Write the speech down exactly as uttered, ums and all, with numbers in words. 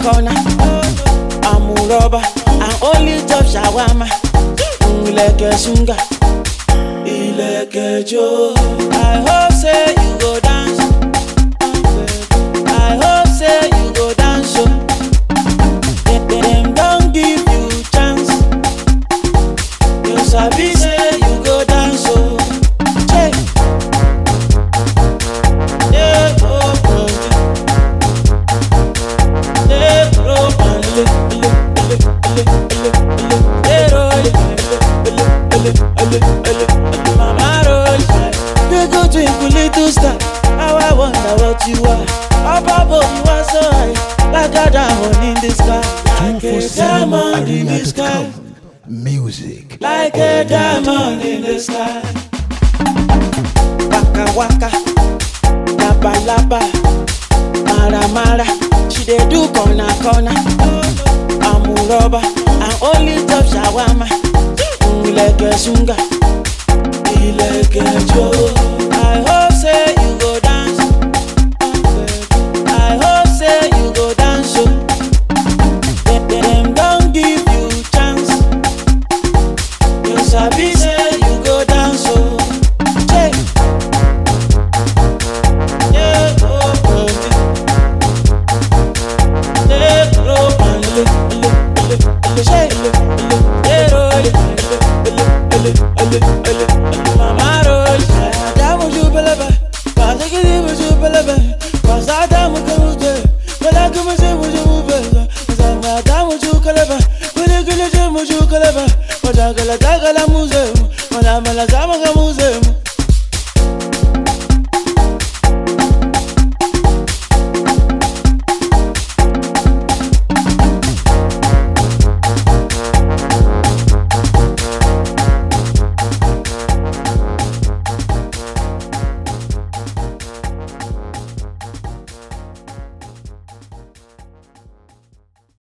corner. I'm a rubber, I only chop shawarma. Ileke sunga, ileke jo. I hope say you go dance. I hope say you go dance. Oh. Them, them don't give you chance. You sabi say you go dance. Oh. Hey. Yeah, oh, oh. Yeah, oh, oh. They go twinkle little star. How I wonder what you are. Up above you are so high, like a diamond in the sky. Like a diamond in the sky. Music. Like a diamond in the sky. Waka waka, laba laba, mara mara. She dey do corner corner. I'm a rubber, I only chop shawarma. Ileke sunga, ileke jo. I hope say you go dance. I hope say you go dance. Oh. Them, them don't give you chance. You sabi say you go dance. Oh. Hey. Yeah, oh, oh. Yeah, oh, oh. Hey. Yeah, oh, Mama roll, damu jubelebe, pasa kidi mujubelebe, pasa damu kamuje, mala kamuje mujubelebe, pasa damu jukelebe, kuli kuli jukelebe, mala kala kala muze, mala mala sama kamuze.